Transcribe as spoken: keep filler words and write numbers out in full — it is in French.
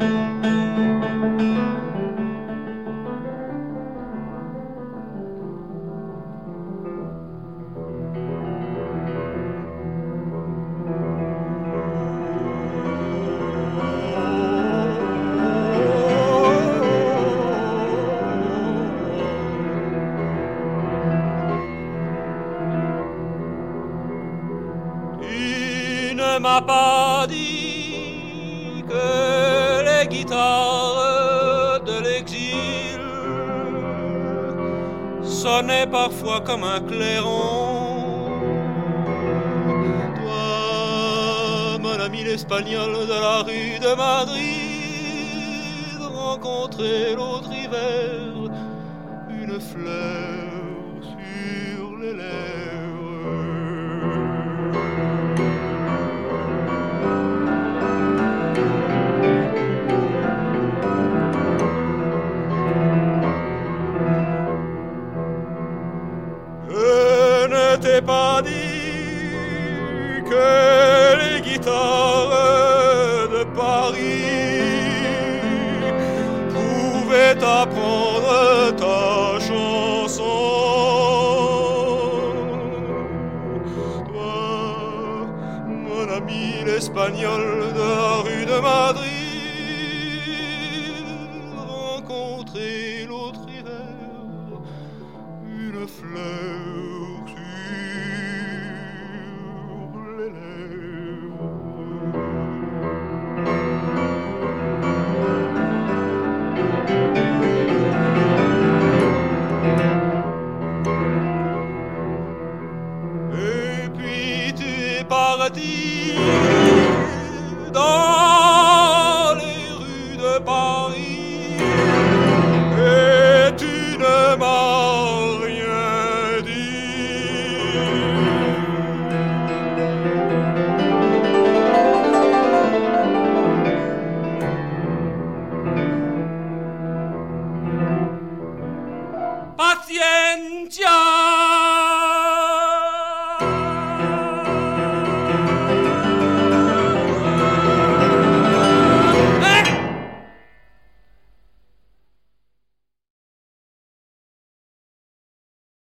Ne m'a pas dit que les guitares de l'exil sonnaient parfois comme un clairon. Toi, mon ami l'espagnol de la rue de Madrid, rencontré l'autre hiver une fleur sur les lèvres. Je ne t'ai pas dit que les guitares de Paris pouvaient apprendre ta chanson. Toi, mon ami l'espagnol de la rue de Madrid, rencontré l'autre hiver une fleur sur les lèvres. Et puis tu es parti dans